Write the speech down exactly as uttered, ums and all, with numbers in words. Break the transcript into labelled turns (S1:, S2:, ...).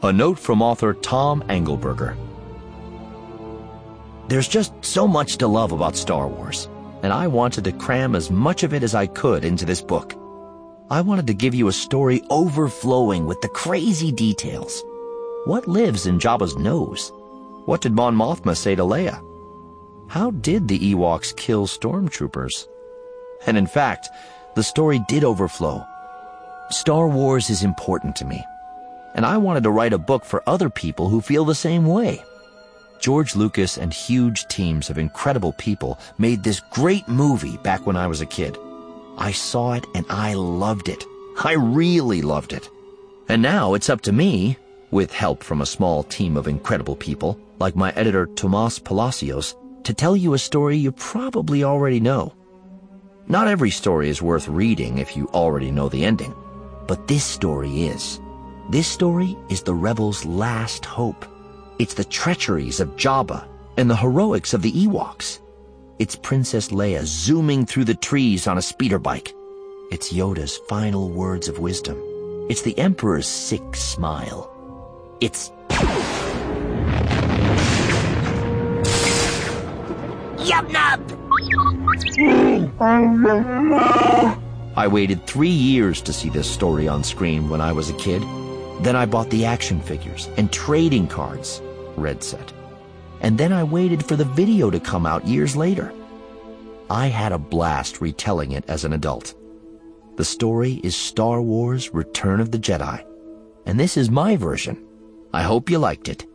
S1: A note from author Tom Engelberger. There's just so much to love about Star Wars, and I wanted to cram as much of it as I could into this book. I wanted to give you a story overflowing with the crazy details. What lives in Jabba's nose? What did Mon Mothma say to Leia? How did the Ewoks kill stormtroopers? And in fact, the story did overflow. Star Wars is important to me, and I wanted to write a book for other people who feel the same way. George Lucas and huge teams of incredible people made this great movie back when I was a kid. I saw it and I loved it. I really loved it. And now it's up to me, with help from a small team of incredible people, like my editor Tomas Palacios, to tell you a story you probably already know. Not every story is worth reading if you already know the ending, but this story is. This story is the rebels' last hope. It's the treacheries of Jabba and the heroics of the Ewoks. It's Princess Leia zooming through the trees on a speeder bike. It's Yoda's final words of wisdom. It's the Emperor's sick smile. It's... Yub-nub! I waited three years to see this story on screen when I was a kid. Then I bought the action figures and trading cards, Red said. And then I waited for the video to come out years later. I had a blast retelling it as an adult. The story is Star Wars: Return of the Jedi, and this is my version. I hope you liked it.